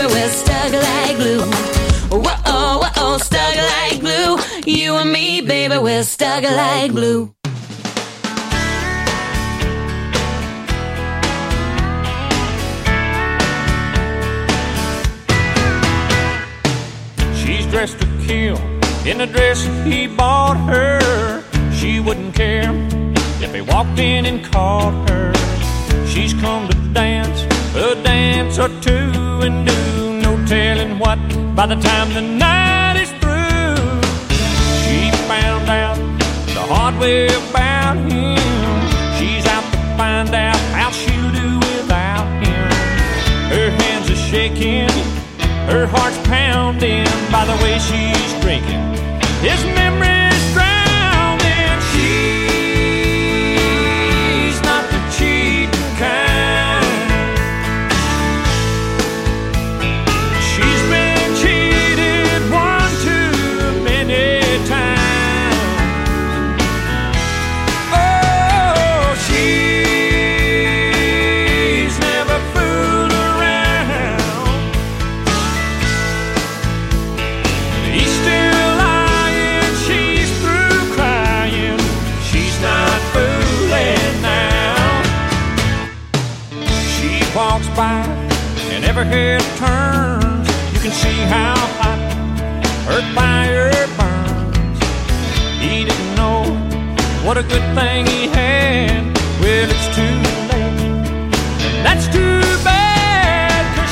we're stuck like glue. Whoa, whoa, stuck like glue. You and me, baby, we're stuck like glue. She's dressed to kill in the dress he bought her. She wouldn't care if he walked in and caught her. She's come to dance a dance or two and do no telling what by the time the night is through. She found out the hard way about him. She's out to find out how she'll do without him. Her hands are shaking, her heart's pounding by the way she's drinking. His memory's drowning. She's not the cheating kind. She's been cheated one too many times. Oh, she's never fooled around. He's still lying, she's through crying. She's not fooling now. She walks by and every head turns. You can see how hot her fire burns. He didn't know what a good thing he had. Well, it's too late, and that's too bad, 'cause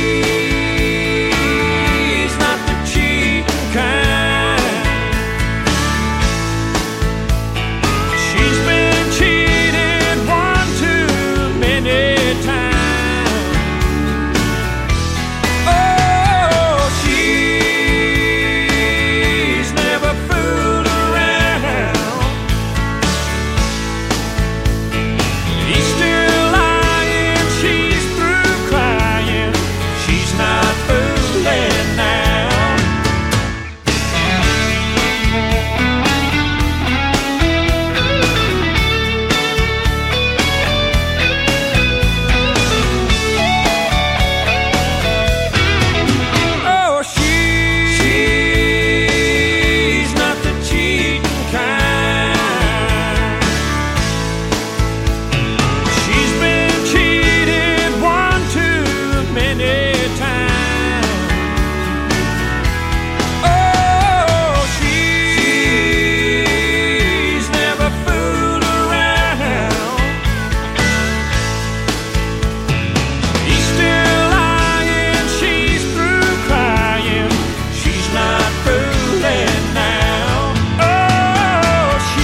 she's not the cheating kind. She's been cheated one too many times. Oh, she's never fooled around. He's still lying, she's through crying. She's not fooling now. Oh, she's not the cheating kind. She's been cheated one too many times. Oh, she's never fooled around. He's still lying, she's through crying. She's not fooling now. Oh,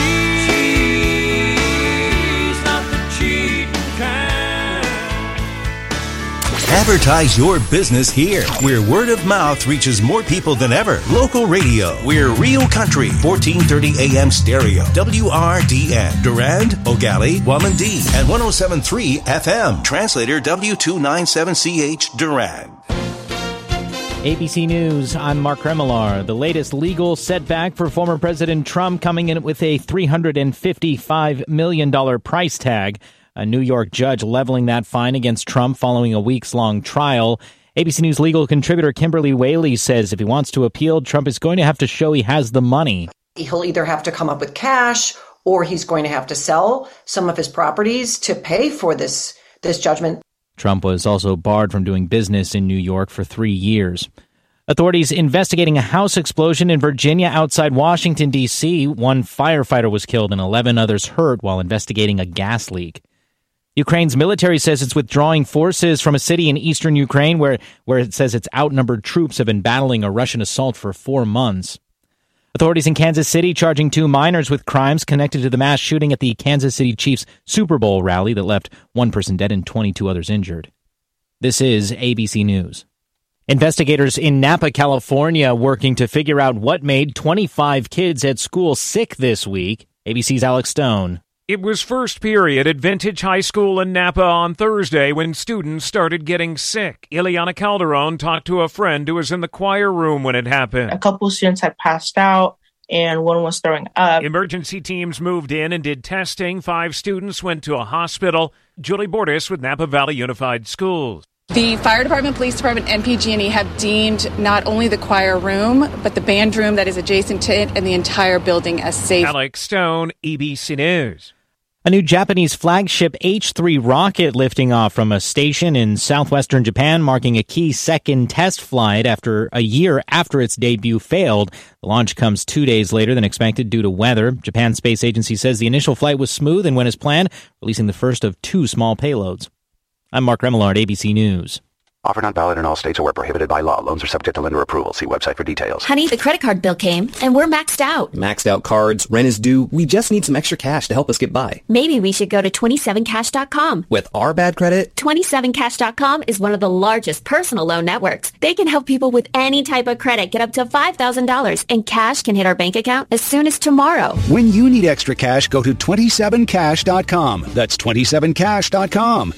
she's not the cheating kind. Advertise your business here, where word of mouth reaches more people than ever. Local radio. We're Real Country, 1430 AM stereo. WRDN. Durand, Ogali, Wamandee, and 107.3 FM. Translator W297CH Durand. ABC News, I'm Mark Remillard. The latest legal setback for former President Trump coming in with a $355 million price tag. A New York judge leveling that fine against Trump following a weeks-long trial. ABC News legal contributor Kimberly Whaley says if he wants to appeal, Trump is going to have to show he has the money. He'll either have to come up with cash or he's going to have to sell some of his properties to pay for this judgment. Trump was also barred from doing business in New York for 3 years. Authorities investigating a house explosion in Virginia outside Washington, D.C. One firefighter was killed and 11 others hurt while investigating a gas leak. Ukraine's military says it's withdrawing forces from a city in eastern Ukraine where it says its outnumbered troops have been battling a Russian assault for 4 months. Authorities in Kansas City charging 2 minors with crimes connected to the mass shooting at the Kansas City Chiefs Super Bowl rally that left 1 person dead and 22 others injured. This is ABC News. Investigators in Napa, California, working to figure out what made 25 kids at school sick this week. ABC's Alex Stone. It was first period at Vintage High School in Napa on Thursday when students started getting sick. Ileana Calderon talked to a friend who was in the choir room when it happened. A couple students had passed out and one was throwing up. Emergency teams moved in and did testing. 5 students went to a hospital. Julie Bordas with Napa Valley Unified Schools. The fire department, police department, and PG&E have deemed not only the choir room, but the band room that is adjacent to it and the entire building as safe. Alex Stone, EBC News. A new Japanese flagship H-3 rocket lifting off from a station in southwestern Japan, marking a key second test flight after a year after its debut failed. The launch comes 2 days later than expected due to weather. Japan's space agency says the initial flight was smooth and went as planned, releasing the first of 2 small payloads. I'm Mark Remillard, ABC News. Offer not valid in all states or where prohibited by law. Loans are subject to lender approval. See website for details. Honey, the credit card bill came, and we're maxed out. Maxed out cards, rent is due. We just need some extra cash to help us get by. Maybe we should go to 27cash.com. With our bad credit? 27cash.com is one of the largest personal loan networks. They can help people with any type of credit get up to $5,000, and cash can hit our bank account as soon as tomorrow. When you need extra cash, go to 27cash.com. That's 27cash.com.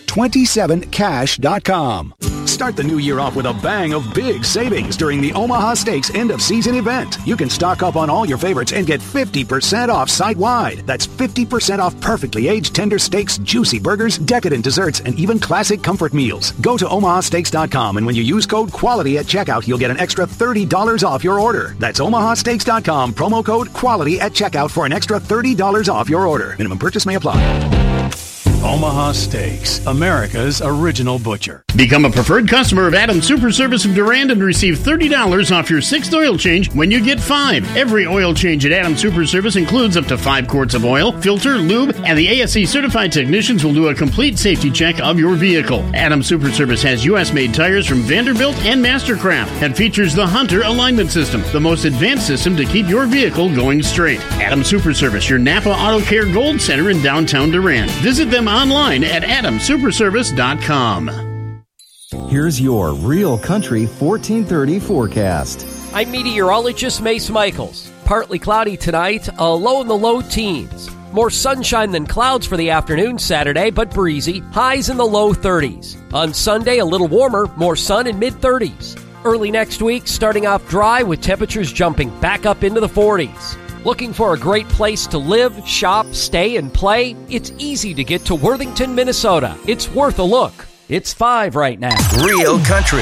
27cash.com. Start the new year off with a bang of big savings during the Omaha Steaks end-of-season event. You can stock up on all your favorites and get 50% off site-wide. That's 50% off perfectly aged tender steaks, juicy burgers, decadent desserts, and even classic comfort meals. Go to omahasteaks.com, and when you use code QUALITY at checkout, you'll get an extra $30 off your order. That's omahasteaks.com, promo code QUALITY at checkout for an extra $30 off your order. Minimum purchase may apply. Omaha Steaks, America's original butcher. Become a preferred customer of Adams Super Service of Durand and receive $30 off your 6th oil change when you get 5. Every oil change at Adams Super Service includes up to 5 quarts of oil, filter, lube, and the ASE certified technicians will do a complete safety check of your vehicle. Adams Super Service has U.S.-made tires from Vanderbilt and Mastercraft and features the Hunter alignment system, the most advanced system to keep your vehicle going straight. Adams Super Service, your Napa Auto Care Gold Center in downtown Durand. Visit them online at adamsuperservice.com. Here's your Real Country 1430 forecast. I'm meteorologist Mace Michaels. Partly cloudy tonight, a low in the low teens. More sunshine than clouds for the afternoon Saturday, but breezy. Highs in the low 30s. On Sunday, a little warmer, more sun in mid-30s. Early next week, starting off dry with temperatures jumping back up into the 40s. Looking for a great place to live, shop, stay, and play? It's easy to get to Worthington, Minnesota. It's worth a look. It's 5 right now. Real Country.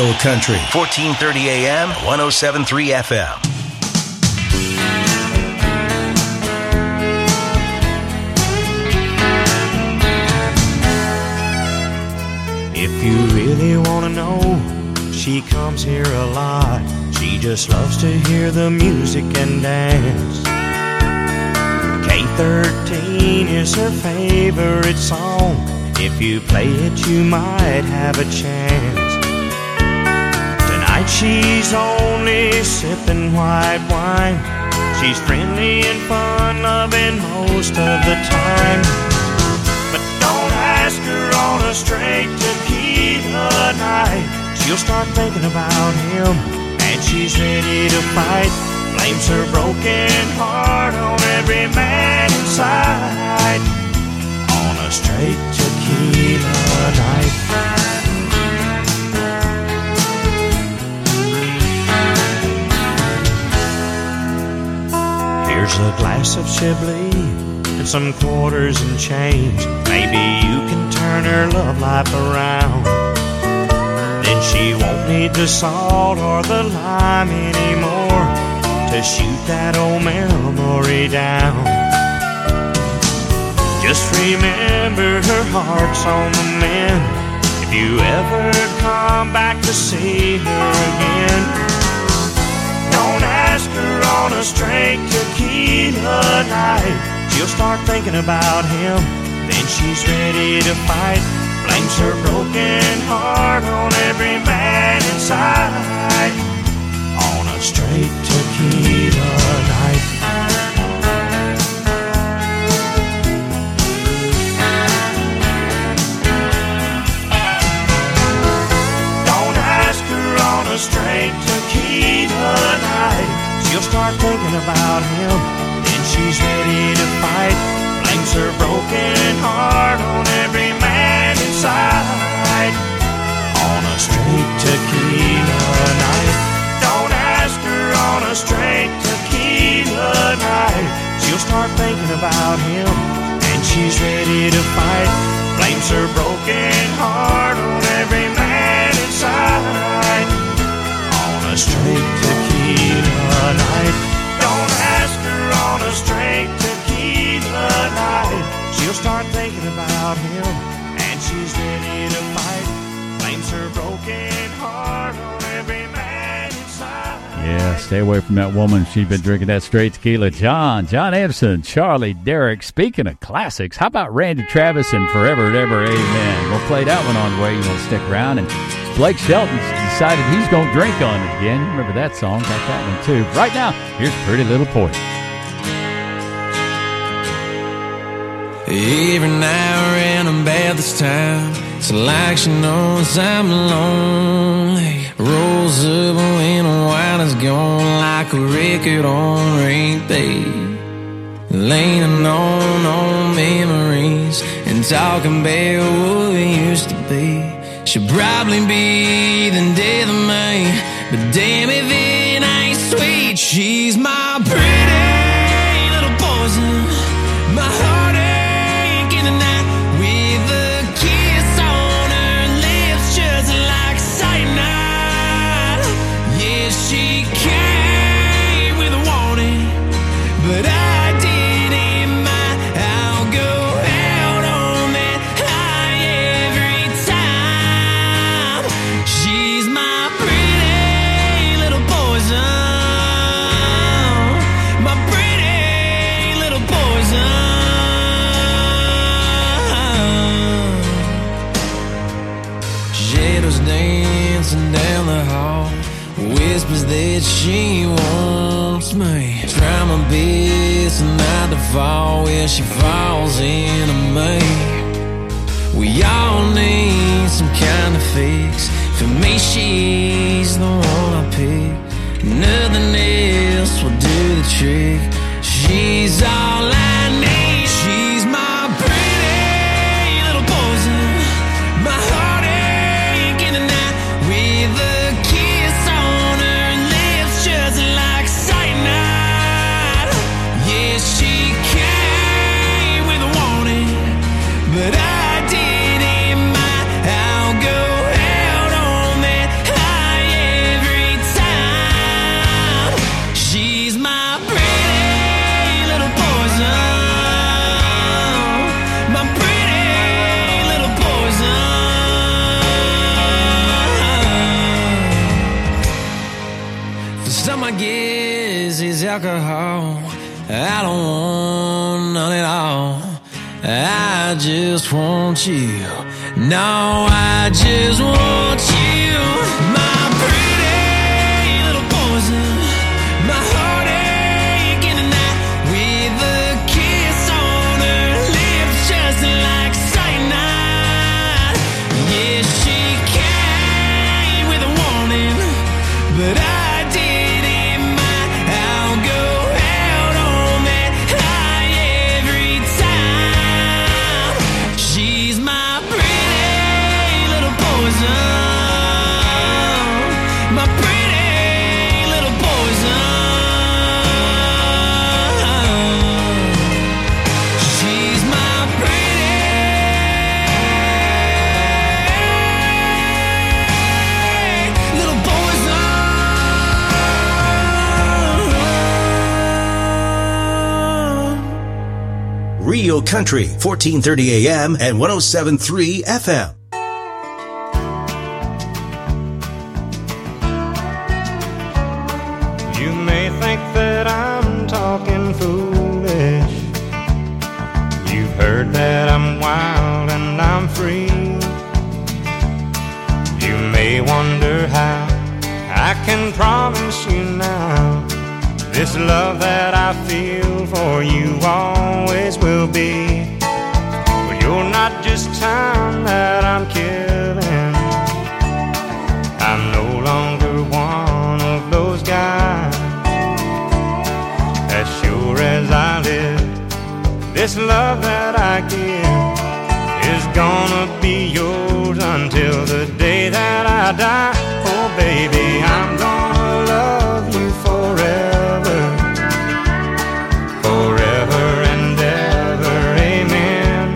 1430 AM, 107.3 FM. If you really want to know, she comes here a lot. She just loves to hear the music and dance. K13 is her favorite song. If you play it, you might have a chance. Tonight she's only sipping white wine. She's friendly and fun-loving most of the time. But don't ask her on a straight tequila night. She'll start thinking about him, and she's ready to fight. Blames her broken heart on every man inside. On a straight tequila night. Here's a glass of Chablis and some quarters and change. Maybe you can turn her love life around. Then she won't need the salt or the lime anymore to shoot that old memory down. Just remember her heart's on the mend. If you ever come back to see her again, don't ask her on a straight tequila night. She'll start thinking about him, then she's ready to fight. Blames her broken heart on every man inside. On a straight tequila night. Don't ask her on a straight tequila night. She'll start thinking about him, then she's ready to fight. Blames her broken heart on every man inside. On a straight tequila night. Don't ask her on a straight tequila night. She'll start thinking about him, and she's ready to fight. Blames her broken heart on every man Yeah, stay away from that woman. She's been drinking that straight tequila. John Anderson, Charlie, Derek. Speaking of classics, how about Randy Travis and Forever and Ever, Amen? We'll play that one on the way. You want to stick around. And Blake Shelton's decided he's going to drink on it again. You remember that song? Got that one, too. Right now, here's Pretty Little Poison. Every now and about this time, it's like she knows I'm lonely. Rolls up when a while is gone, like a record on repeat. Leaning on memories and talking about what we used to be. She'll probably be the death of me, but damn if it ain't sweet. She's my pretty little poison, my heartache in the night, with a kiss on her lips just like cyanide. Yeah, she came with a warning, but I didn't mind. I'll go out on that high every time. She's my pretty little poison, my pretty little poison. Shadows dancing down the hall, whispers that she wants me. Try my best not to fall where she falls into me. We all need some kind of fix. For me, she's the one I pick. Nothing else will do the trick. She's all I need. She's my pretty little poison, my heartache in the night, with a kiss on her lips just like cyanide. Yeah, she came with a warning, but I didn't mind. I'll go out on that high every time. She's my pretty little poison, my pretty little poison. For some, I guess it's alcohol. I don't want none at all. I just want you. No, I just want you. My pretty little poison, my heartache in the night, with a kiss on her lips just like cyanide. Yeah, she came with a warning, but I didn't mind. I'll go out on that high every time. She's my pretty little poison, my pretty little poison. She's my pretty little poison. Rio Country, 1430 AM and 107.3 FM. You may think that I'm talking foolish. You've heard that I'm wild and I'm free. You may wonder how I can promise you now this love that I feel for you always will be. But you're not just time that I'm killing. I'm no longer one of those guys. As sure as I live, this love that I give is gonna be yours until the day that I die. Oh baby, I'm gonna love you forever, forever and ever, amen.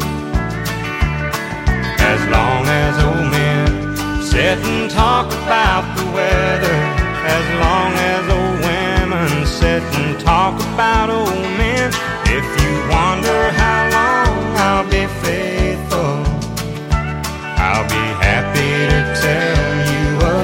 As long as old men sit and talk about the weather, as long as old women sit and talk about old men. If you wonder how long I'll be faithful, I'll be happy to tell you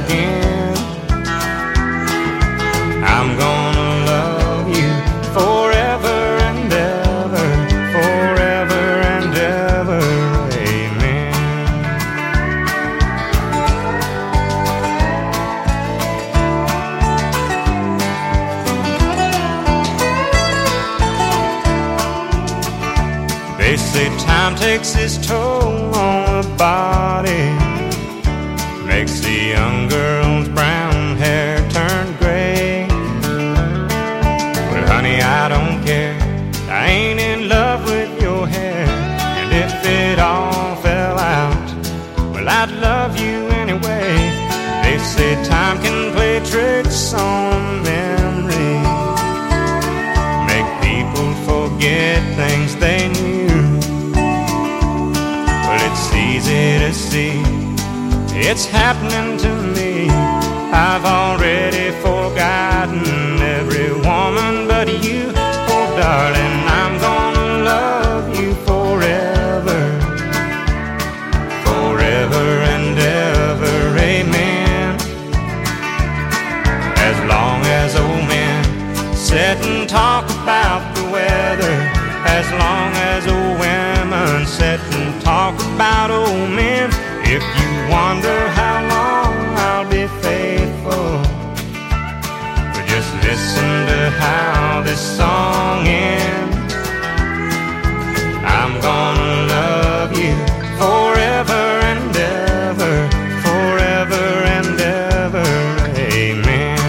say time takes its toll on the body, makes the young girl's brown hair turn gray. Well, honey, I don't care, I ain't in love with your hair. And if it all fell out, well, I'd love you anyway. They say time can play tricks on memory, make people forget things they knew. Well, it's easy to see, it's happening to me. I've already forgotten every woman but you. Oh, darling, I'm gonna love you forever, forever and ever, amen. As long as old men sit and talk about the weather, as long as old women sit and talk about old men. If you wonder how long I'll be faithful, but just listen to how this song ends. I'm gonna love you forever and ever, forever and ever, amen.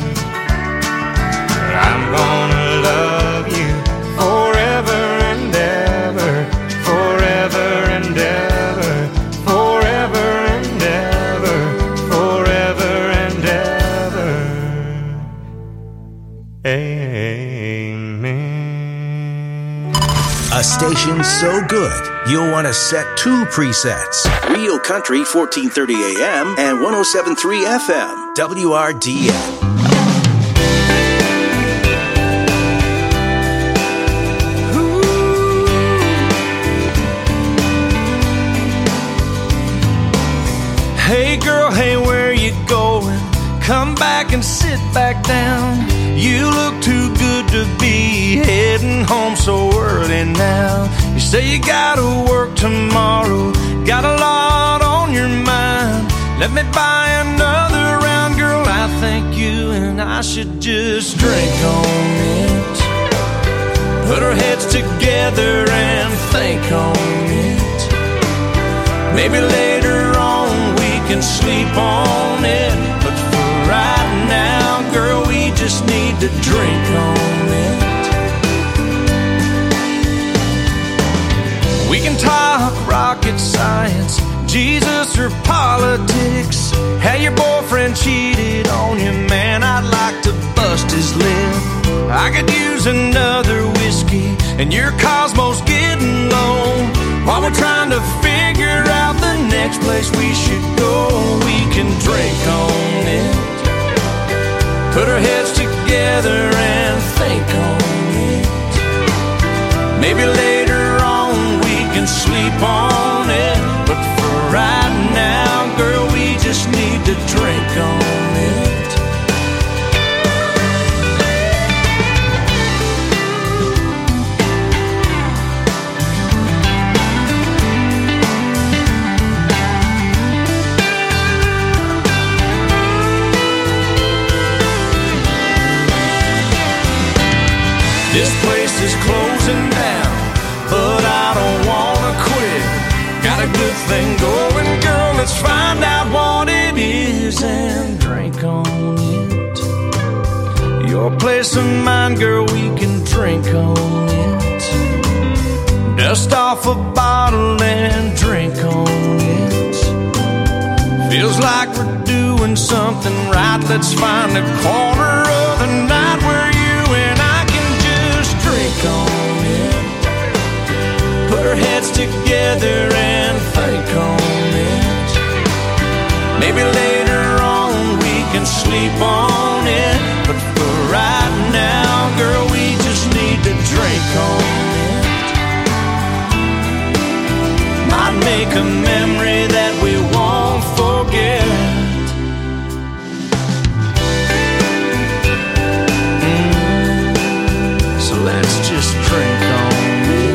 I'm gonna love you forever and ever, forever and ever, forever and ever, forever and ever, amen. A station so good, you'll want to set 2 presets. Real Country 1430 AM and 107.3 FM, WRDN. Hey girl, hey, where you going? Come back and sit back down. You look too good to be heading home so early now. You say you gotta work tomorrow, got a lot on your mind. Let me buy another round, girl. I think you and I should just drink on it. Put our heads together and think on it. Maybe later on we can sleep on it, but for right now, girl, we just need to drink on it. We can talk rocket science, Jesus or politics. How your boyfriend cheated on you, man, I'd like to bust his lip. I could use another whiskey, and your Cosmo's getting low. While we're trying to figure out the next place we should go, we can drink on it. Put our heads together and think on it. Maybe later on we can sleep on it, but for right now, girl, we just need to drink on it. This place is closing down, but I don't wanna quit. Got a good thing going, girl, let's find out what it is and drink on it. Your place or mine, girl, we can drink on it. Dust off a bottle and drink on it. Feels like we're doing something right. Let's find a corner of the night where you and I can just drink on it. Put our heads together and think on it. Maybe later on we can sleep on it, but for right now, girl, we just need to drink on it. Might make a memory that we won't forget. So let's just drink on it.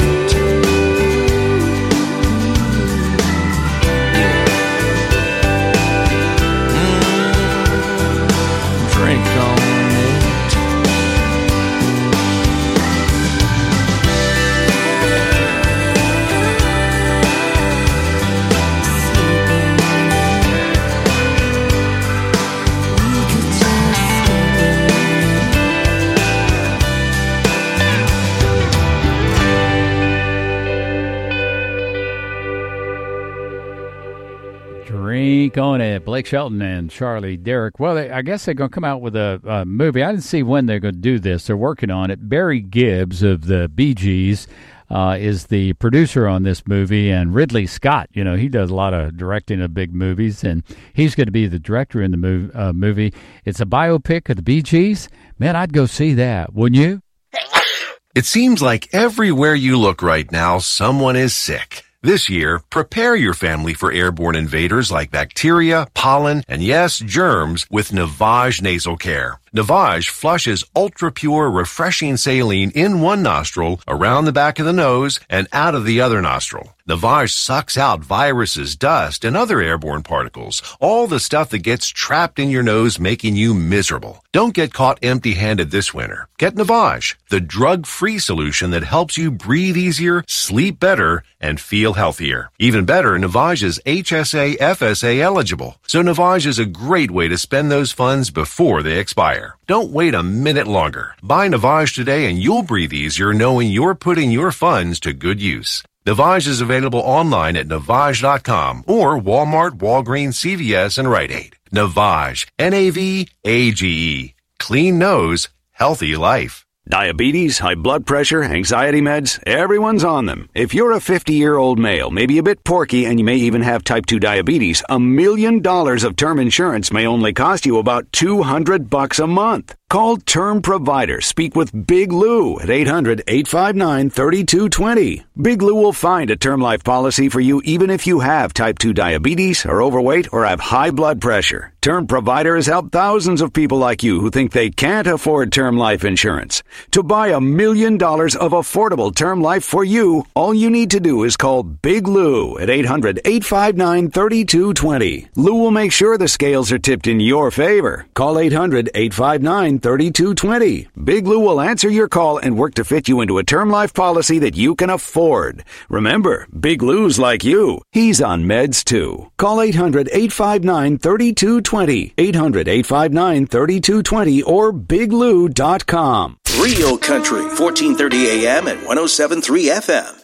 back on it. Blake Shelton and Charlie Derrick. Well, I guess they're going to come out with a movie. I didn't see when they're going to do this. They're working on it. Barry Gibbs of the Bee Gees is the producer on this movie, and Ridley Scott, he does a lot of directing of big movies, and he's going to be the director in the movie. It's a biopic of the Bee Gees. Man, I'd go see that, wouldn't you? It seems like everywhere you look right now, someone is sick. This year, prepare your family for airborne invaders like bacteria, pollen, and yes, germs with Navage Nasal Care. Navage flushes ultra-pure, refreshing saline in one nostril, around the back of the nose, and out of the other nostril. Navage sucks out viruses, dust, and other airborne particles, all the stuff that gets trapped in your nose making you miserable. Don't get caught empty-handed this winter. Get Navage, the drug-free solution that helps you breathe easier, sleep better, and feel healthier. Even better, Navage is HSA, FSA eligible, so Navage is a great way to spend those funds before they expire. Don't wait a minute longer. Buy Navage today and you'll breathe easier knowing you're putting your funds to good use. Navage is available online at Navage.com or Walmart, Walgreens, CVS, and Rite Aid. Navage, N-A-V-A-G-E. Clean nose, healthy life. Diabetes, high blood pressure, anxiety meds, everyone's on them. If you're a 50-year-old male, maybe a bit porky, and you may even have type 2 diabetes, $1 million of term insurance may only cost you about $200 a month. Call Term Provider. Speak with Big Lou at 800-859-3220. Big Lou will find a term life policy for you even if you have type 2 diabetes, are overweight, or have high blood pressure. Term Provider has helped thousands of people like you who think they can't afford term life insurance. To buy $1 million of affordable term life for you, all you need to do is call Big Lou at 800-859-3220. Lou will make sure the scales are tipped in your favor. Call 800-859-3220. Big Lou will answer your call and work to fit you into a term life policy that you can afford. Remember, Big Lou's like you. He's on meds too. Call 800-859-3220. 800-859-3220 or biglou.com. Real Country, 1430 AM and 107.3 FM.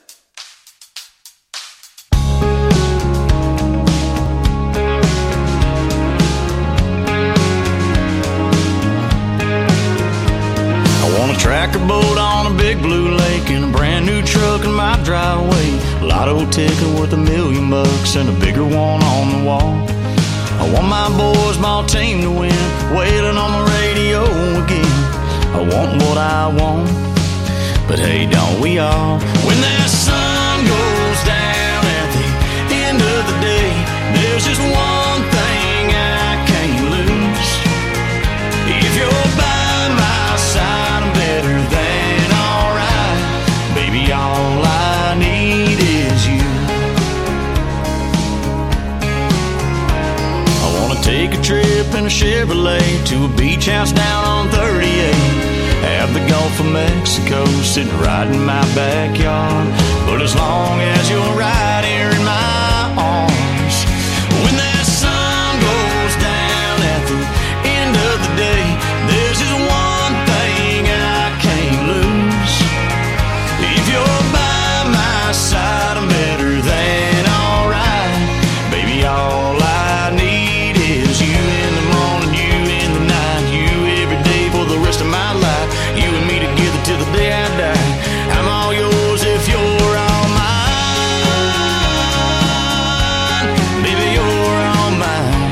Tractor boat on a big blue lake and a brand new truck in my driveway. A lotto ticket worth $1 million and a bigger one on the wall. I want my boys' ball team to win, wailing on the radio again. I want what I want, but hey, don't we all? When that sun goes down at the end of the day, there's just one thing I can't lose. If you're by my side, I'm better than alright. Baby, all I need is you. I wanna take a trip in a Chevrolet to a beach house down on 38. Have the Gulf of Mexico sitting right in my backyard. But as long as you're right here in my arms, when that sun goes down at the end of the day, there's just one thing I can't lose. If you're by my side, I'm better than alright. Baby, all I need is you in the morning, you in the night, you every day for the rest of my life. You and me together till the day I die. I'm all yours if you're all mine. Baby, you're all mine.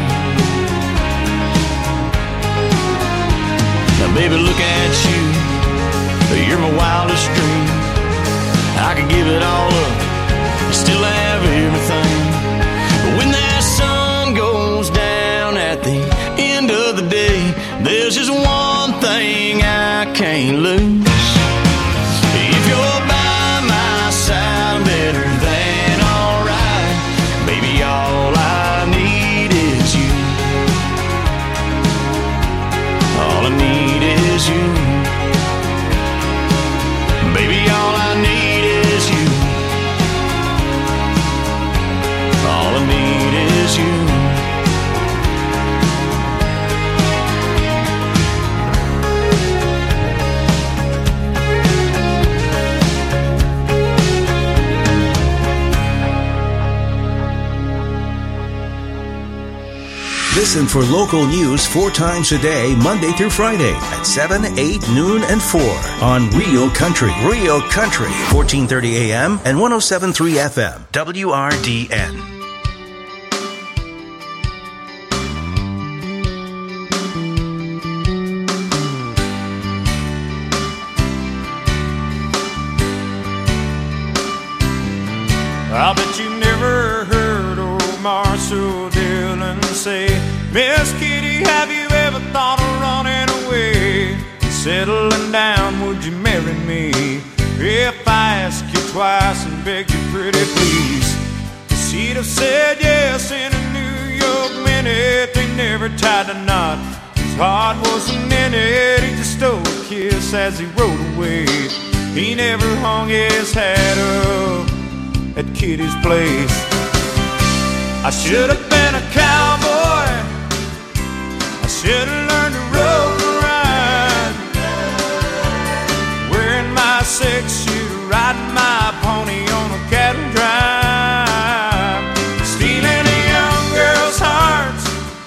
Now, baby, look at you. You're my wildest dream. I could give it all up, still have everything. But when that sun goes down at the end of the day, there's just one thing I can't lose. If you're by my side, I'm better than alright. Baby, all I need is you. All I need is you. Baby, all I need is you. All I need is you. Listen for local news 4 times a day, Monday through Friday at 7, 8, noon, and 4 on Real Country. Real Country, 1430 AM and 107.3 FM, WRDN. I bet you never heard old Marshall Dillon say, Miss Kitty, have you ever thought of running away? Settling down, would you marry me? If I ask you twice and beg you pretty please. She'd have said yes in a New York minute. They never tied a knot, his heart wasn't in it. He just stole a kiss as he rode away. He never hung his hat up at Kitty's place. I should have been a cowboy, I should have learned to rope and ride, wearing my 6-shooter, riding my pony on a cattle drive, stealing a young girl's hearts,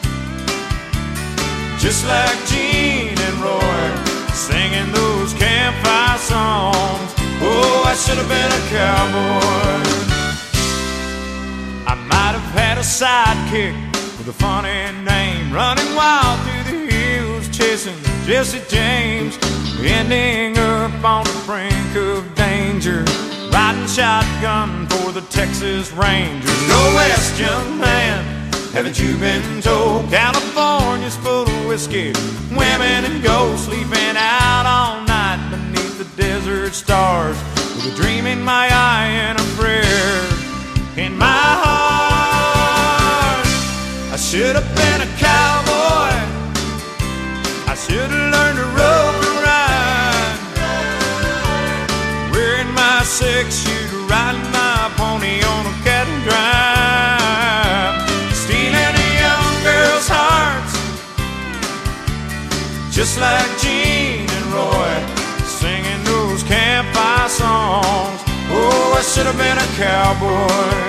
just like Gene and Roy, singing those campfire songs. Oh, I should have been a cowboy. I might have had a sidekick with a funny name, running wild through the hills, chasing Jesse James, ending up on the brink of danger, riding shotgun for the Texas Rangers. Go west, young man, haven't you been told? California's full of whiskey, women and gold, sleeping out all night beneath the desert stars, with a dream in my eye and a prayer in my heart. I should have been a cowboy, I should have learned to rope and ride, wearing my 6-shooter, riding my pony on a cattle drive, stealing a young girl's hearts, just like Gene and Roy, singing those campfire songs. Oh, I should have been a cowboy.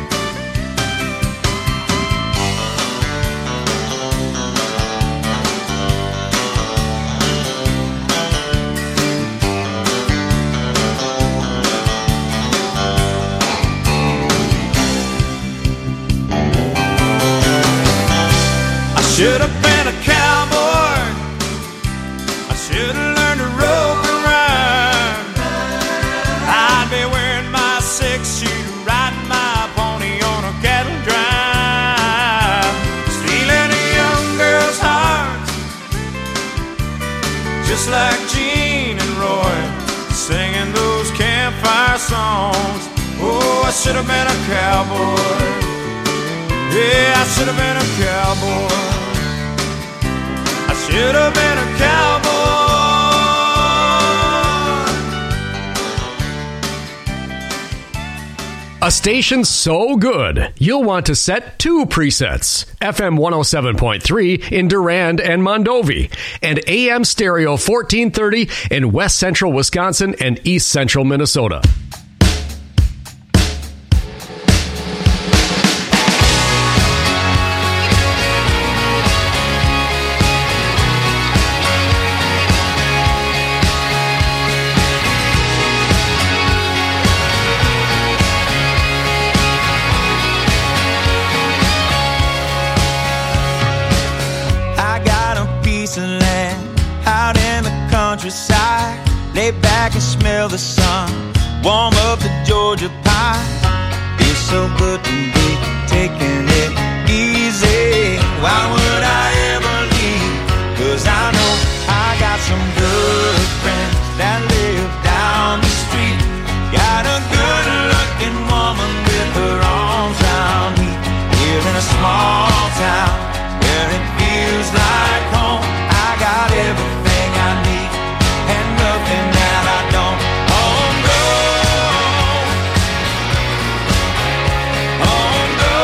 I should have been a cowboy, I should have learned to rope and ride, I'd be wearing my 6-shooter, riding my pony on a cattle drive, stealing a young girl's heart, just like Gene and Roy, singing those campfire songs. Oh, I should have been a cowboy. Yeah, I should have been a cowboy. I should have been a cowboy. A station so good, you'll want to set 2 presets. FM 107.3 in Durand and Mondovi, and AM stereo 1430 in West Central Wisconsin and East Central Minnesota. Lay back and smell the sun, warm up the Georgia pie. Feels so good to be taking it easy. Why would I ever leave? 'Cause I know I got some good friends that live down the street. Got a good looking woman with her arms around me. Here in a small town where it feels like home. I got everything I need and nothing that I don't. Oh no, oh no.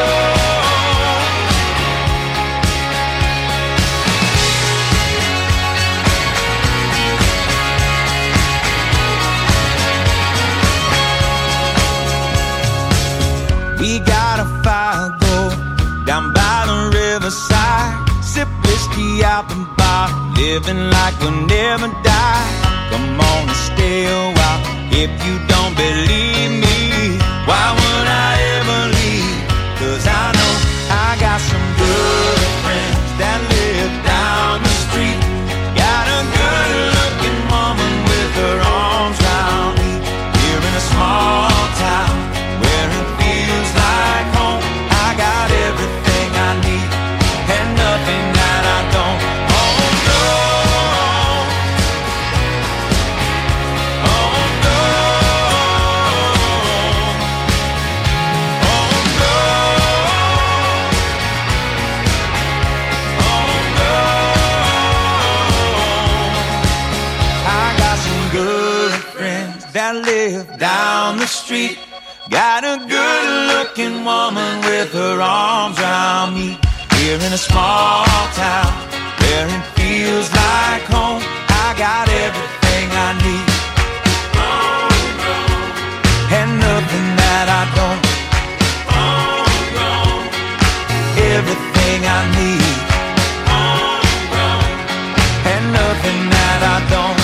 be out the bar, living like we'll never die. Come on and stay a while. If you don't believe me, why would I ever leave? 'Cause I know I got some good friends that live down the street. Got a good-looking woman with her arms round me. Here in a small town where it feels like home. I got everything I need and nothing that I don't. Oh no, oh no, oh no, oh no. I got some good friends that live down the street. Got a good-looking woman with her arms around me. Here in a small town where it feels like home. I got everything I need and nothing that I don't. Everything I need and nothing that I don't.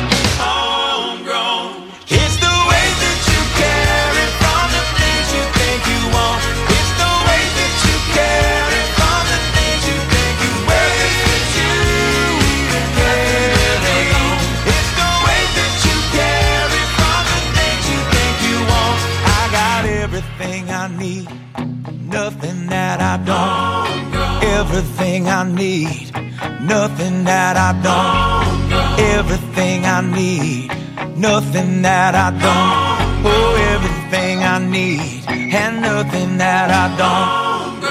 It's the way that you carry from the things you think you want. It's the way that you carry from the things you think you wear. It's you even carry on. It's the way that you carry from the things you think you want. I got everything I need, nothing that I don't. Everything I need, nothing that I don't. Everything I need, nothing that I don't. Oh, everything I need and nothing that I don't.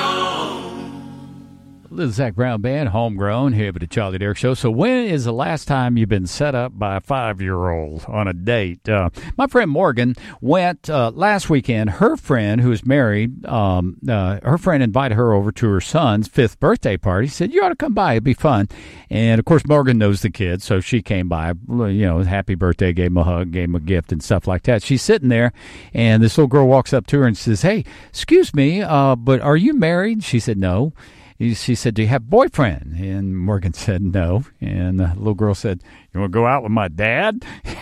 Little Zach Brown Band, Homegrown, here with the Charlie Derrick Show. So when is the last time you've been set up by a 5-year-old on a date? My friend Morgan went last weekend. Her friend, who is married, her friend invited her over to her son's 5th birthday party. She said, you ought to come by. It'd be fun. And, of course, Morgan knows the kid, so she came by, happy birthday, gave him a hug, gave him a gift and stuff like that. She's sitting there, and this little girl walks up to her and says, hey, excuse me, but are you married? She said, no. She said, do you have a boyfriend? And Morgan said, no. And the little girl said, you want to go out with my dad?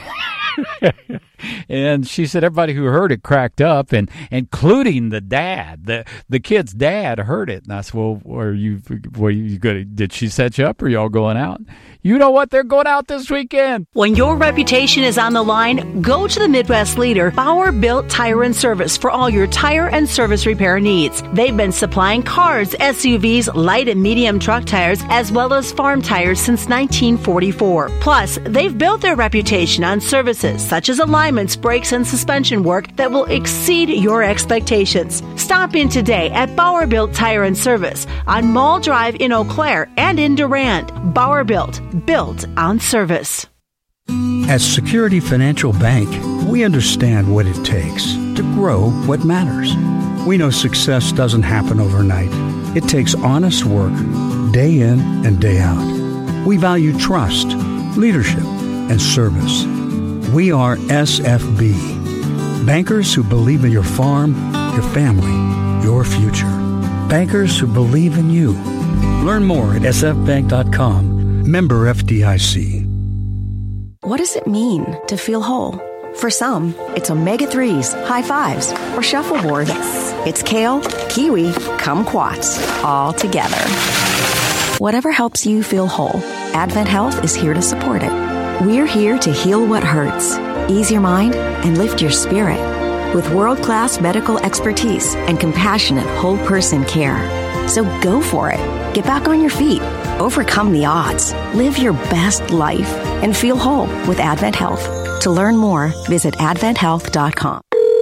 And she said everybody who heard it cracked up, and including the dad. The kid's dad heard it. And I said, well, were you good? Did she set you up, or y'all going out? You know what? They're going out this weekend. When your reputation is on the line, go to the Midwest leader, Bauer Built Tire and Service, for all your tire and service repair needs. They've been supplying cars, SUVs, light and medium truck tires, as well as farm tires since 1944. Plus, they've built their reputation on services such as alignments, brakes, and suspension work that will exceed your expectations. Stop in today at Bauer Built Tire and Service on Mall Drive in Eau Claire and in Durand. Bauer Built on service. At Security Financial Bank, we understand what it takes to grow what matters. We know success doesn't happen overnight. It takes honest work, day in and day out. We value trust, leadership, and service. We are SFB, bankers who believe in your farm, your family, your future. Bankers who believe in you. Learn more at sfbank.com. Member FDIC. What does it mean to feel whole? For some, it's omega-3s, high fives, or shuffleboard. Yes. It's kale, kiwi, kumquats, all together. Whatever helps you feel whole, Advent Health is here to support it. We're here to heal what hurts, ease your mind, and lift your spirit with world-class medical expertise and compassionate whole person care. So go for it. Get back on your feet. Overcome the odds. Live your best life and feel whole with Advent Health. To learn more, visit adventhealth.com.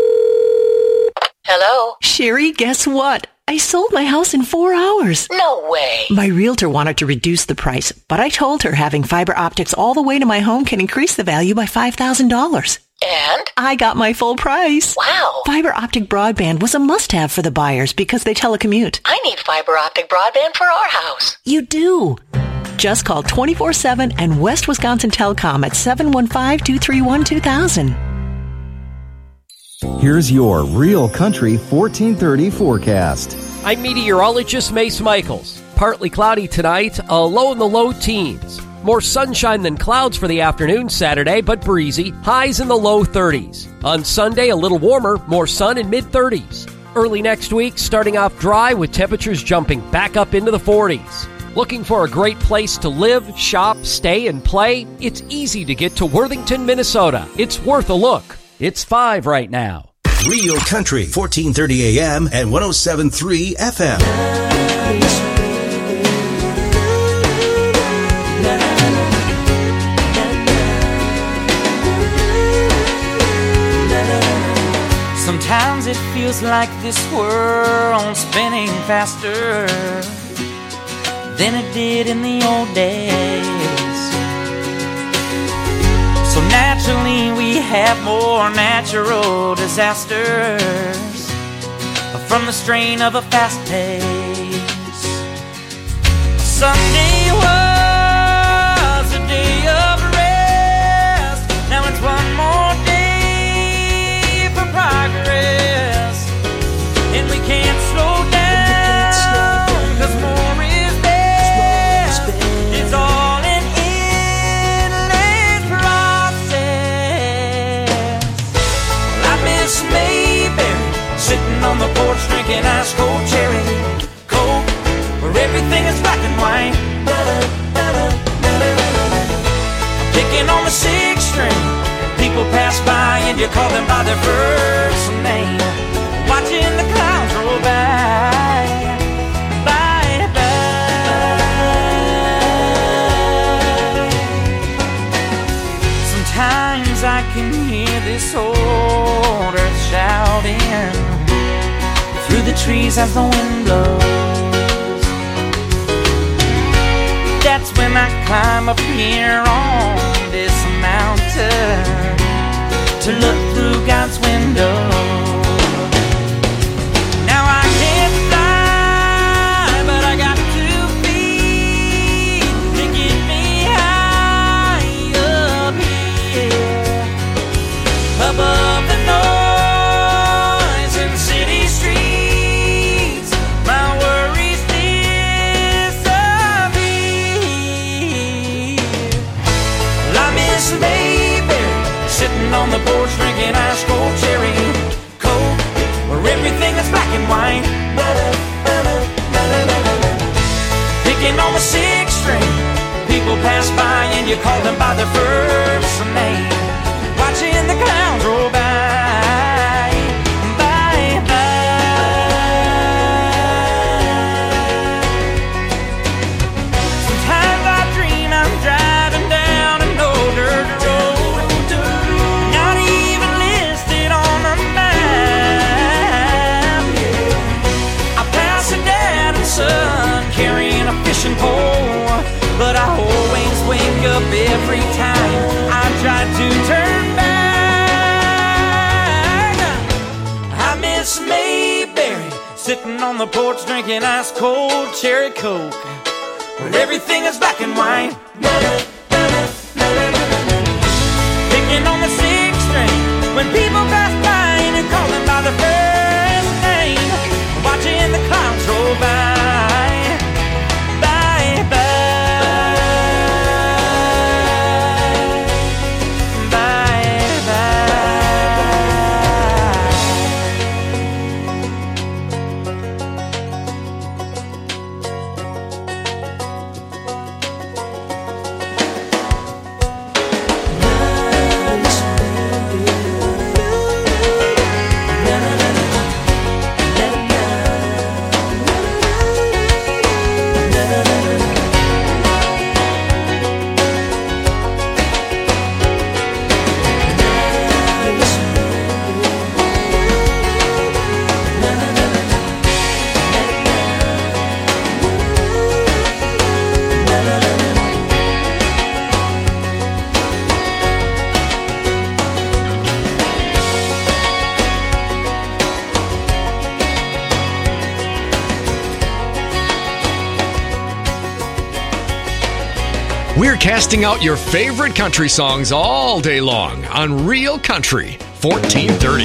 Hello? Sherry, guess what? I sold my house in 4 hours. No way. My realtor wanted to reduce the price, but I told her having fiber optics all the way to my home can increase the value by $5,000. And? I got my full price. Wow. Fiber optic broadband was a must-have for the buyers because they telecommute. I need fiber optic broadband for our house. You do. Just call 24/7 and West Wisconsin Telecom at 715-231-2000. Here's your Real Country 1430 forecast. I'm meteorologist Mace Michaels. Partly cloudy tonight, a low in the low teens. More sunshine than clouds for the afternoon Saturday, but breezy. Highs in the low 30s. On Sunday, a little warmer, more sun in mid-30s. Early next week, starting off dry with temperatures jumping back up into the 40s. Looking for a great place to live, shop, stay, and play? It's easy to get to Worthington, Minnesota. It's worth a look. It's 5 right now. Real Country, 1430 AM and 107.3 FM. Sometimes it feels like this world's spinning faster than it did in the old days. So naturally we have more natural disasters from the strain of a fast pace. Sunday was a day of rest. Now it's one more day for progress, and we can't slow down, 'cause more is best. It's all an endless process. Well, I miss Mayberry, sitting on the porch drinking ice cold cherry Coke, where everything is black and white. Picking on the 6th string, people pass by and you call them by their first name. Watching the clouds roll by, by, by. Sometimes I can hear this old earth shouting through the trees as the wind blows. That's when I climb up here on this mountain to look through God's window. Now I can't fly, but I got 2 feet to get me high up here, above the noise in city streets. My worries disappear. Well, I miss Mayberry, sitting on the porch drinking ice cold cherry Coke, where everything is black and white. Picking on the 6th string, people pass by and you call them by their first name. Watching the clouds roll by, by, by. Sometimes I dream I'm driving down an old dirt road, not even listed on the map. I pass a dad and son carrying a fishing pole, but I always wake up every time I try to turn back. I miss Mayberry, sitting on the porch drinking ice cold cherry Coke, where everything is black and white. Picking on the 6th string, when people pass by and you call them by their first name. Watching the clouds roll by, by, by, by, We're casting out your favorite country songs all day long on Real Country 1430.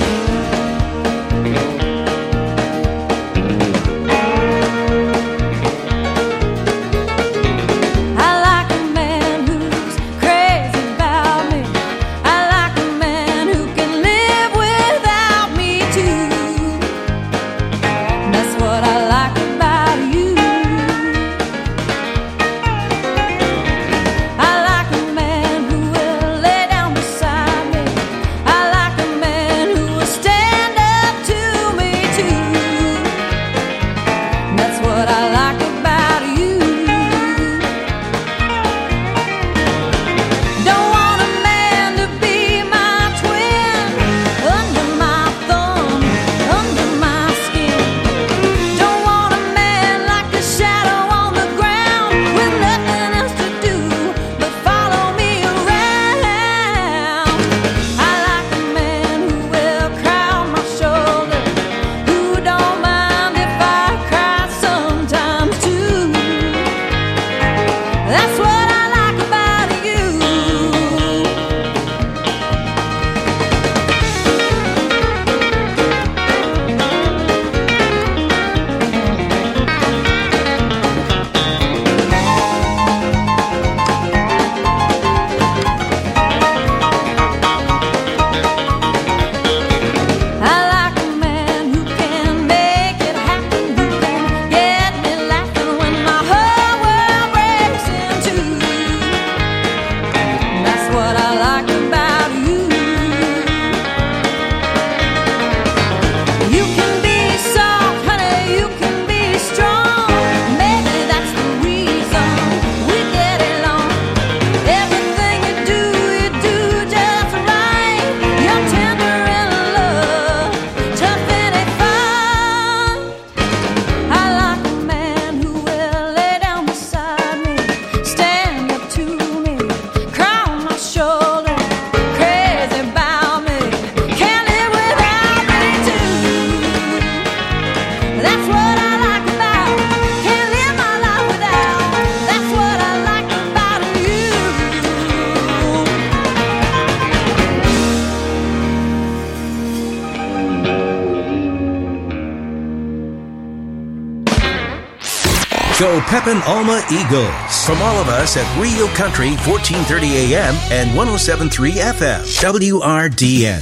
Go Pepin Alma Eagles. From all of us at Rio Country, 1430 AM and 107.3 FM. WRDN.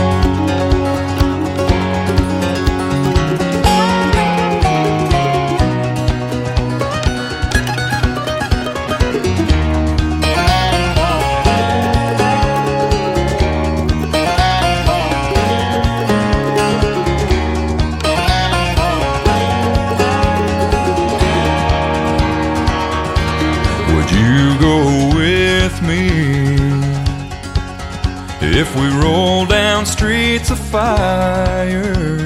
If we roll down streets of fire,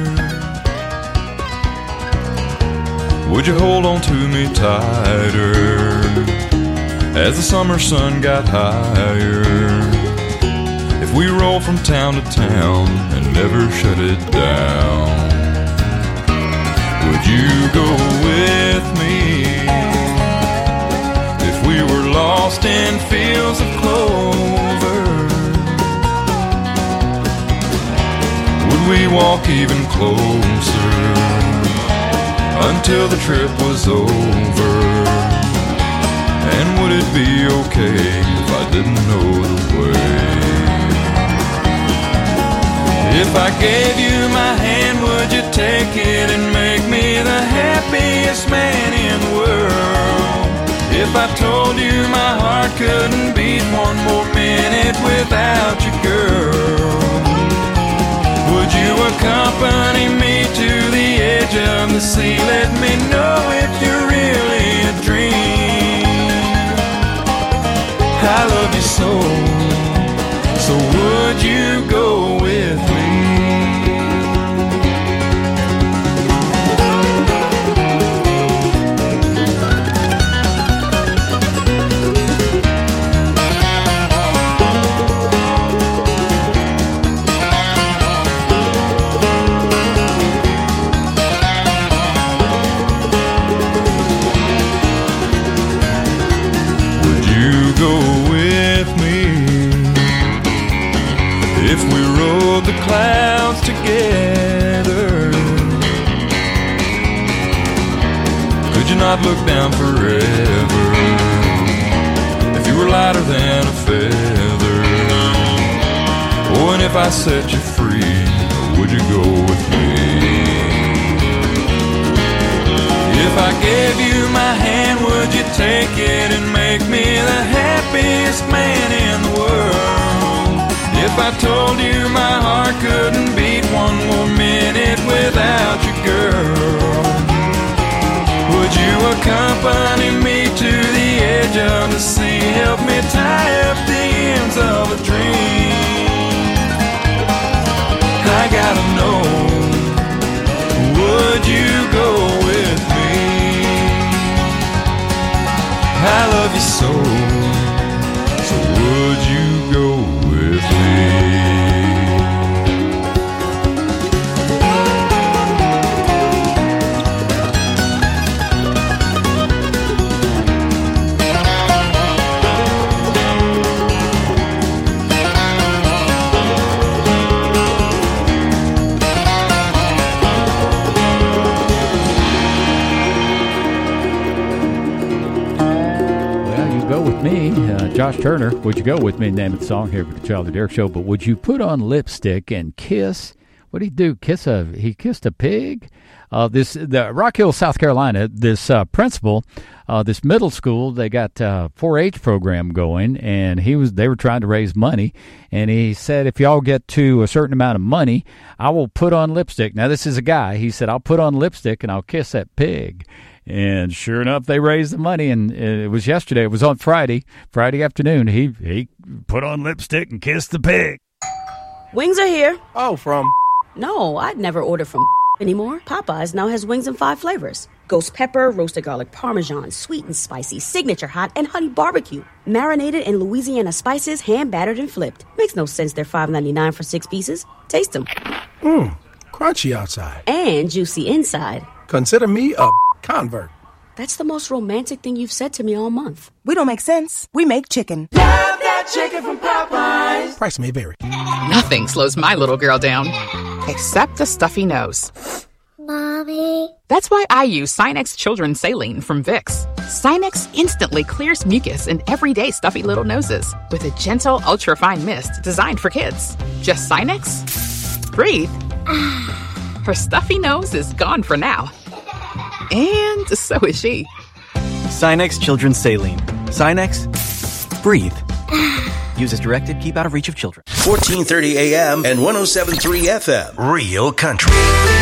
would you hold on to me tighter as the summer sun got higher? If we roll from town to town and never shut it down, would you go with me? If we were lost in fields of clover, we walk even closer until the trip was over? And would it be okay if I didn't know the way? If I gave you my hand, would you take it and make me the happiest man in the world? If I told you my heart couldn't beat one more minute without you, girl, would you accompany me to the edge of the sea? Let me know if you're really a dream. I love you so would you go with me? The clouds together, could you not look down forever? If you were lighter than a feather, oh, and if I set you free, would you go with me? If I gave you my hand, would you take it and make me the happiest man in the world? If I told you my heart couldn't beat one more minute without you, girl, would you accompany me to the edge of the sea? Help me tie up the ends of a dream. I gotta know, would you go with me? I love you so would you go with me? Me, Josh Turner, would you go with me? Name of the song here with the Charlie Derrick Show. But would you put on lipstick and kiss? What did he do? He kissed a pig. The Rock Hill, South Carolina. This principal, this middle school, they got a 4-H program going, and they were trying to raise money, and he said, if y'all get to a certain amount of money, I will put on lipstick. Now this is a guy. He said, I'll put on lipstick and I'll kiss that pig. And sure enough, they raised the money, and it was yesterday. It was on Friday afternoon. He put on lipstick and kissed the pig. Wings are here. Oh, from? No, I'd never order from anymore. Popeyes now has wings in 5 flavors. Ghost pepper, roasted garlic parmesan, sweet and spicy, signature hot, and honey barbecue. Marinated in Louisiana spices, hand battered and flipped. Makes no sense they're $5.99 for 6 pieces. Taste them. Crunchy outside. And juicy inside. Consider me a convert. That's the most romantic thing you've said to me all month. We don't make sense. We make chicken. Love that chicken from Popeyes. Price may vary. Nothing slows my little girl down. Except a stuffy nose. Mommy. That's why I use Sinex Children's Saline from Vicks. Sinex instantly clears mucus in everyday stuffy little noses with a gentle, ultra-fine mist designed for kids. Just Sinex? Breathe. Her stuffy nose is gone for now. And so is she. Sinex Children's Saline. Sinex, breathe. Use as directed. Keep out of reach of children. 1430 AM and 107.3 FM. Real Country.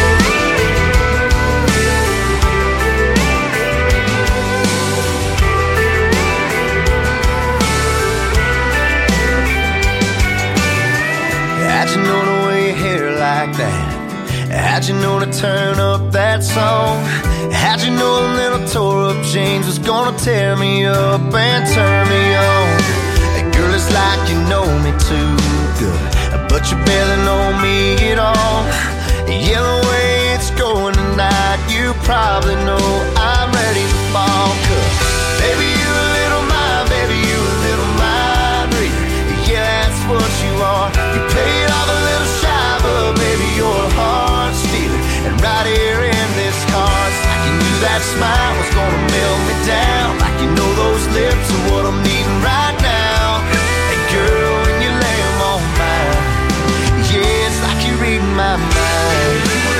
How'd you know to wear your hair like that? How'd you know to turn up that song? How'd you know a little tore up jeans was gonna tear me up and turn me on? Hey, girl, it's like you know me too good, but you barely know me at all. Yeah, the way it's going tonight, you probably know I'm ready to fall. 'Cause baby, you a little mind, baby, you a little mind reader. Yeah, that's what you are. You played off a little shy, but baby, you're a heart stealer. And right here in this car, it's like you knew that smile was gonna melt me down. Like you know those lips are what I'm needing right now. Hey girl, when you lay them on mine, yeah, it's like you're reading my mind.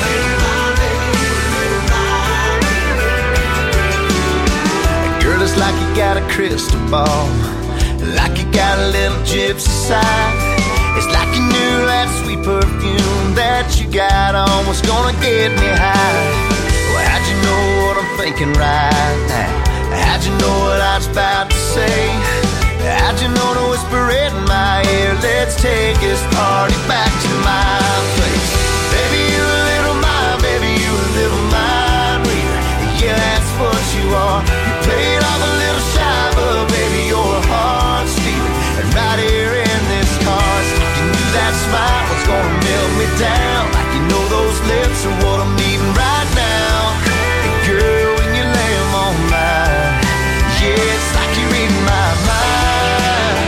Hey girl, it's like you got a crystal ball, like you got a little gypsy side. It's like you knew that sweet perfume that you got on was gonna get me high. Well, how'd you know what I'm thinking right now? How'd you know what I was about to say? How'd you know to whisper it in my ear? Let's take this party back to my place. Baby, you a little mind, baby, you a little mind reader. Yeah, that's what you are. You played off a little shy, but baby, you're a heart stealer. And right here in this car, you knew that smile was gonna melt me down. Like you know those lips are what I'm needing right now. And girl, when you lay them on mine, yeah, it's like you're reading my mind.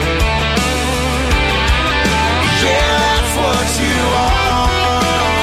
Yeah, that's what you are.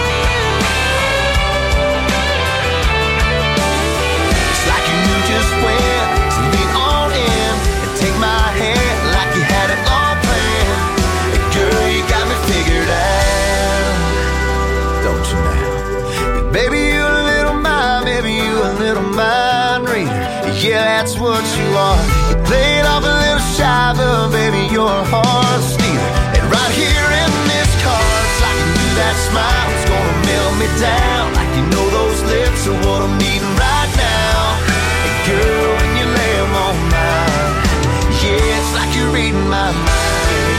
It's like you knew just when to lean on in and take my hand like you had it all planned. And girl, you got me figured out, don't you now? And baby, you a little mind, baby, you a little mind reader. Yeah, that's what you are. You played off a little shy, but baby, you're a heart stealer. And right here in this car, it's like you knew that smile was gonna melt me down. Like you know those lips are what I'm needing right now. And girl, when you lay them on mine, yeah, it's like you're reading my mind.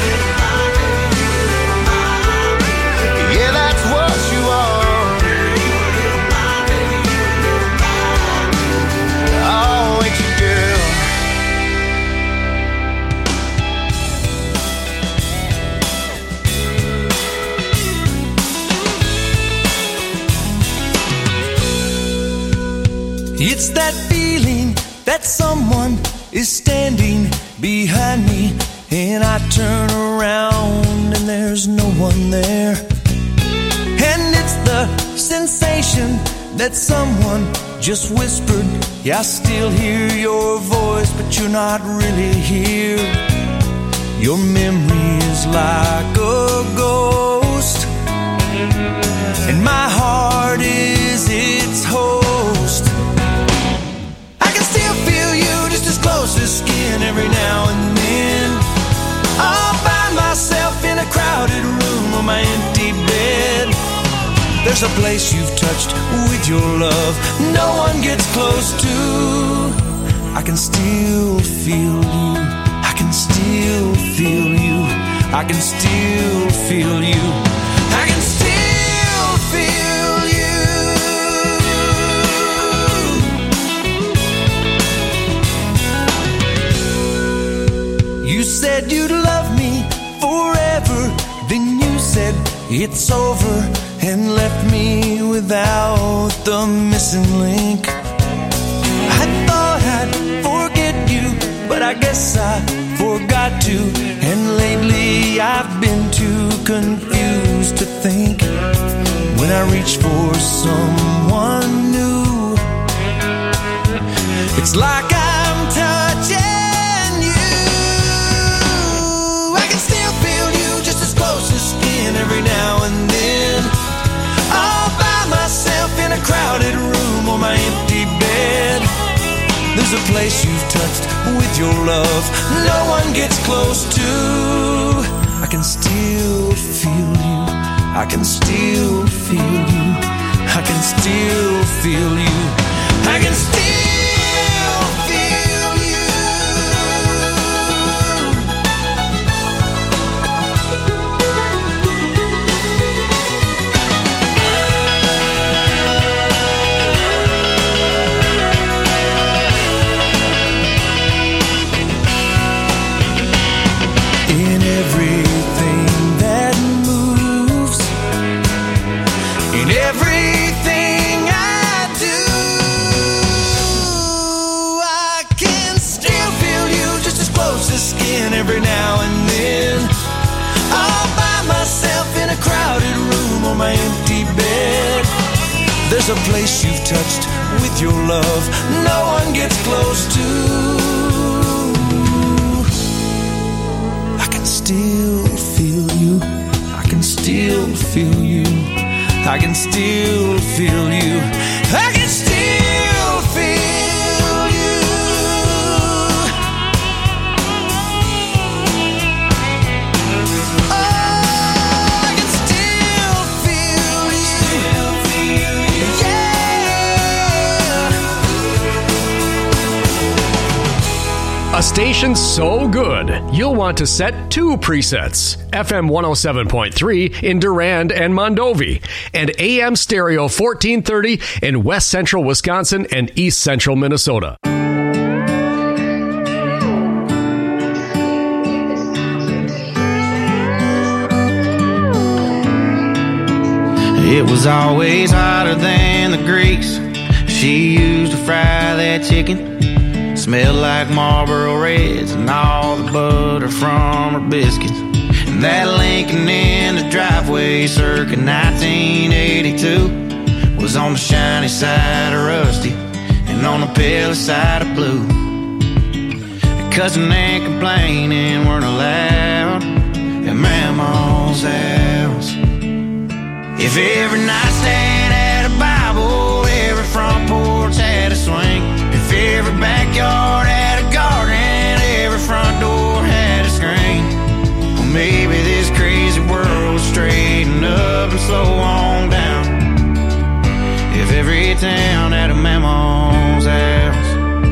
Yeah, that's what you are. Oh, ain't you, girl? It's that feeling that someone is standing behind me, and I turn around and there's no one there. And it's the sensation that someone just whispered, yeah, I still hear your voice, but you're not really here. Your memory is like a ghost, and my heart is its host. I can still feel you just as close as skin every now and then. I'll find myself in a crowded room on my empty bed. There's a place you've touched with your love no one gets close to. I can still feel you. I can still feel you. I can still feel you. I can still feel you. You said you'd love me forever, then you said it's over and left me without the missing link. I thought I'd forget you, but I guess I forgot to. And lately I've been too confused to think. When I reach for someone It's like I'm touching you. I can still feel you just as close as skin every now and then. All by myself in a crowded room on my empty bed. There's a place you've touched with your love no one gets close to. I can still feel you. I can still feel you. I can still feel you. I can still feel you. In everything that moves, in everything I do, I can still feel you just as close as skin every now and then. All by myself in a crowded room on my empty bed. There's a place you've touched with your love no one gets close to. I can still feel you. I can still feel you. I can still feel you. I can still feel you. Oh, I can still feel you. Yeah. A station so good, you'll want to set 2 presets. FM 107.3 in Durand and Mondovi, and AM stereo 1430 in West Central Wisconsin and East Central Minnesota. It was always hotter than the grease she used to fry that chicken. Smelled like Marlboro Reds and all the butter from her biscuits. And that Lincoln in the driveway circa 1982 was on the shiny side of rusty and on the pale side of blue. Cussing and complaining weren't allowed at Mama's house. If every nightstand had a Bible, every front porch had a swing. If every backyard had a garden, every front door had a screen. Well, maybe this crazy world would straighten up and slow on down if every town had a Mama's house.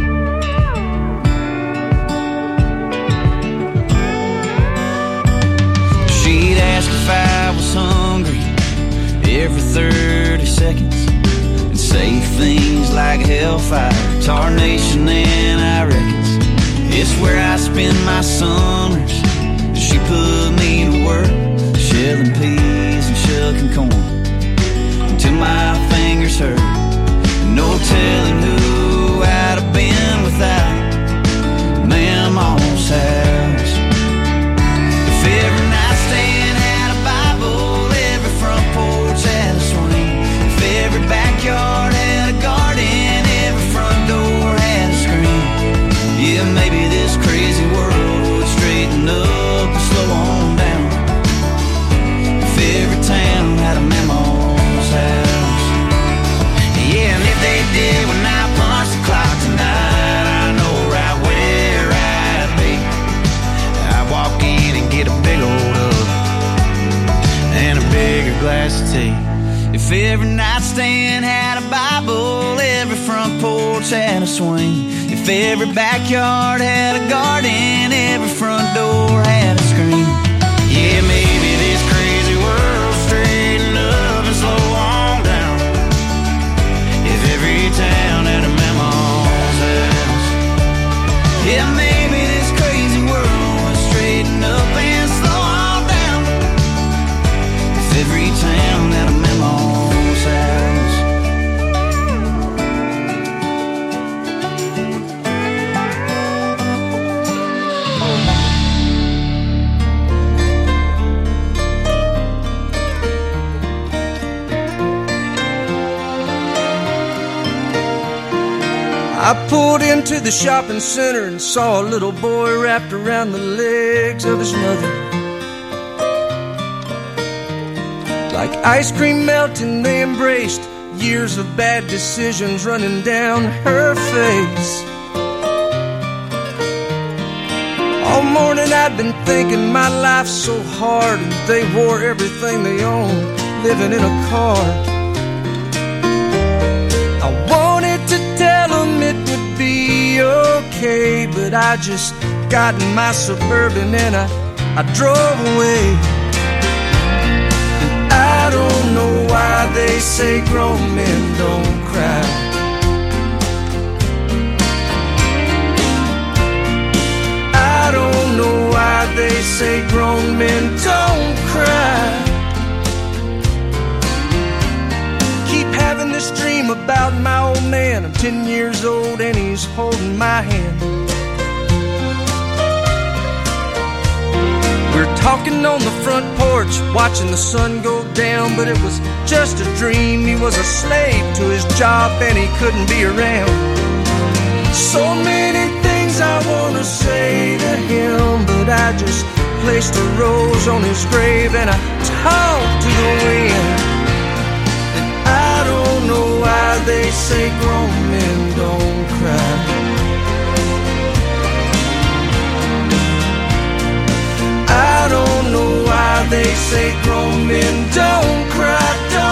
She'd ask if I was hungry every 30 seconds and say things like hellfire, tarnation, and I reckons it's where I spend my summers. She put me to work shelling peas and shucking corn until my fingers hurt. No telling who I'd have been without Mama's house. If every nightstand had a Bible, every front porch had a swing. If every backyard had a garden, every front door had a screen. Yeah, maybe this crazy world would straighten up and slow on down if every town had a Mama's house. Yeah, and if they did when I punch the clock tonight, I know right where I'd be. I'd walk in and get a big old hug and a bigger glass of tea. If every nightstand had a Bible, every front porch had a swing. If every backyard had a garden, every front door had a screen. Yeah, maybe this crazy world straighten up and slow on down if every town had a Mama's house. Yeah, maybe this crazy world would straighten up and slow on down if every town had a Mama's house. I pulled into the shopping center and saw a little boy wrapped around the legs of his mother. Like ice cream melting, they embraced, years of bad decisions running down her face. All morning I'd been thinking my life's so hard, and they wore everything they owned, living in a car. I wanted to tell them it would be okay, but I just got in my Suburban and I drove away. And I don't know why they say grown men don't cry. I don't know why they say grown men don't cry. Keep having this dream about my old man. I'm 10 years old and he's holding my hand. We're talking on the front porch, watching the sun go down, but it was just a dream. He was a slave to his job and he couldn't be around. So many things I want to say to him, but I just placed a rose on his grave and I talked to the wind. And I don't know why they say grown men don't cry. I don't know why they say grown men don't cry, don't